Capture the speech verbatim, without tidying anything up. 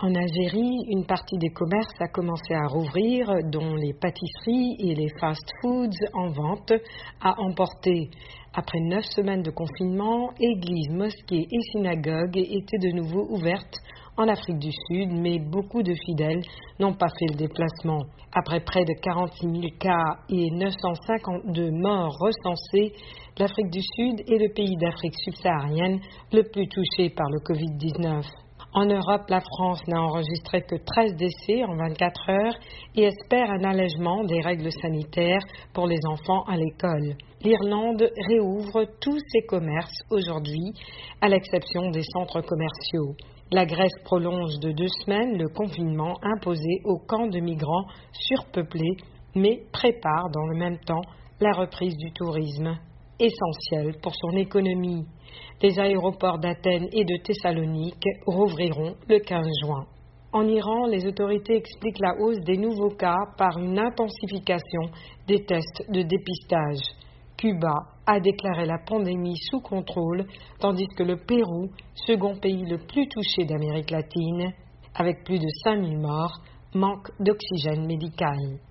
En Algérie, une partie des commerces a commencé à rouvrir, dont les pâtisseries et les fast-foods en vente à emporter. Après neuf semaines de confinement, églises, mosquées et synagogues étaient de nouveau ouvertes en Afrique du Sud, mais beaucoup de fidèles n'ont pas fait le déplacement. Après près de quarante-six mille cas et neuf cent cinquante-deux morts recensés, l'Afrique du Sud est le pays d'Afrique subsaharienne le plus touché par le covid dix-neuf. En Europe, la France n'a enregistré que treize décès en vingt-quatre heures et espère un allègement des règles sanitaires pour les enfants à l'école. L'Irlande réouvre tous ses commerces aujourd'hui, à l'exception des centres commerciaux. La Grèce prolonge de deux semaines le confinement imposé aux camps de migrants surpeuplés, mais prépare dans le même temps la reprise du tourisme, essentiel pour son économie. Les aéroports d'Athènes et de Thessalonique rouvriront le quinze juin. En Iran, les autorités expliquent la hausse des nouveaux cas par une intensification des tests de dépistage. Cuba a déclaré la pandémie sous contrôle, tandis que le Pérou, second pays le plus touché d'Amérique latine, avec plus de cinq mille morts, manque d'oxygène médical.